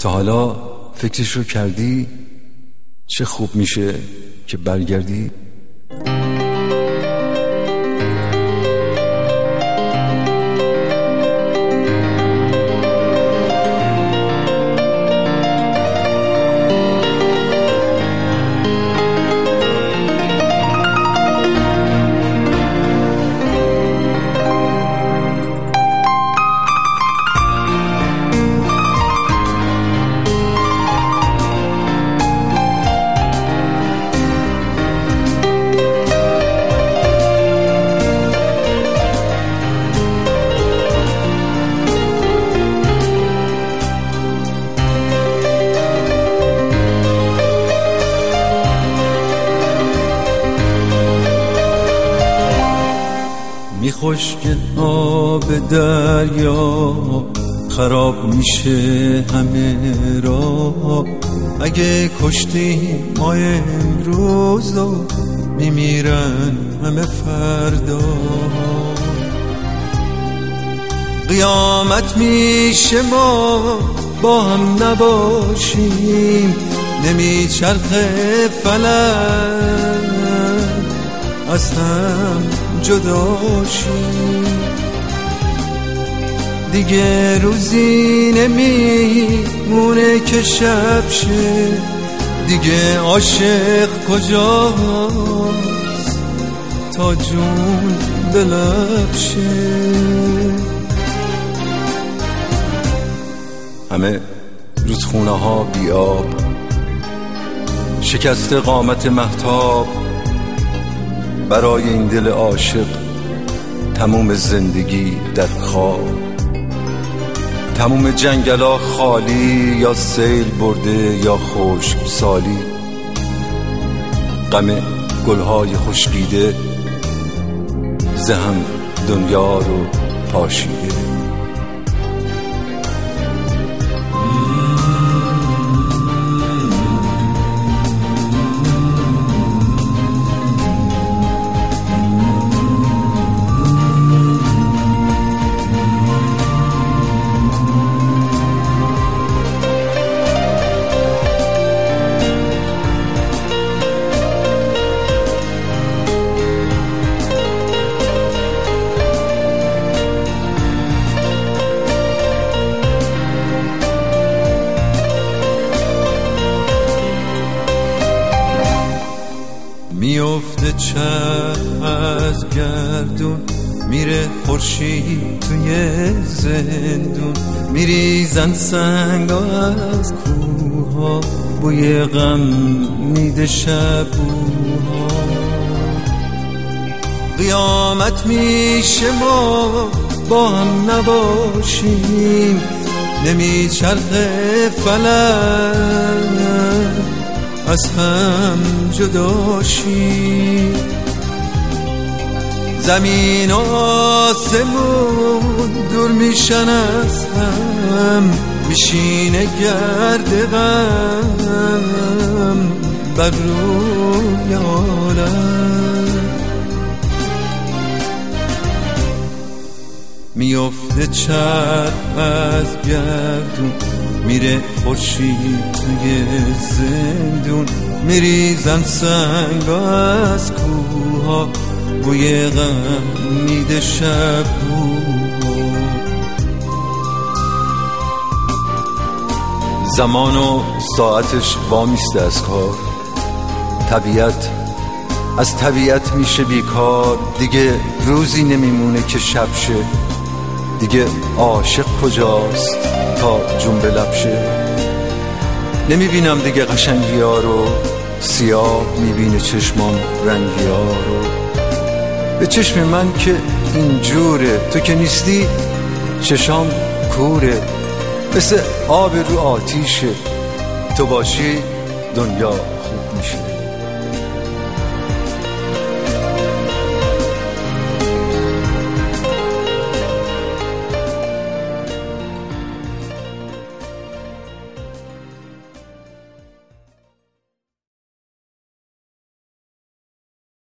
تا حالا فکرش رو کردی چه خوب میشه که برگردی؟ میخشک آب دریا خراب میشه همه را، اگه کشتیم ما امروز و میمیرن همه فردا. قیامت میشه ما با هم نباشیم، نمیچرخه فلک از هم جداشیم. دیگه روزی نمیمونه که شب شه، دیگه عاشق کجاست تا جون به لب شه. همه رودخونه ها بیاب، شکست قامت مهتاب، برای این دل عاشق تموم زندگی در خواب. تموم جنگلا خالی، یا سیل برده یا خشک سالی. غم گلهای خشکیده زهم دنیا رو پاشیده. میفته چرخ از گردون، میره خورشید توی زندون. میریزن سنگا از کوها، بوی غم میده شبوها. قیامت میشه ما با هم نباشیم، نمیچرخه فلک از هم جداشیم. زمین و آسمون دور میشن از هم، میشینه گرد غم بر روی عالم. میفته چرخ از گردون، میره خورشید توی زندون. میریزن سنگ از کوها، بوی غم میده شبوها. زمان و ساعتش وامیسته از کار، طبیعت از طبیعت میشه بیکار. دیگه روزی نمیمونه که شب شه، دیگه عاشق کجاست تا جون به لب شه. نمیبینم دیگه قشنگی ها رو، سیاه میبینه چشمام رنگی ها رو. به چشم من که اینجوره، تو که نیستی چشام کوره. مثل آب رو آتیشه، تو باشی دنیا خوب میشه.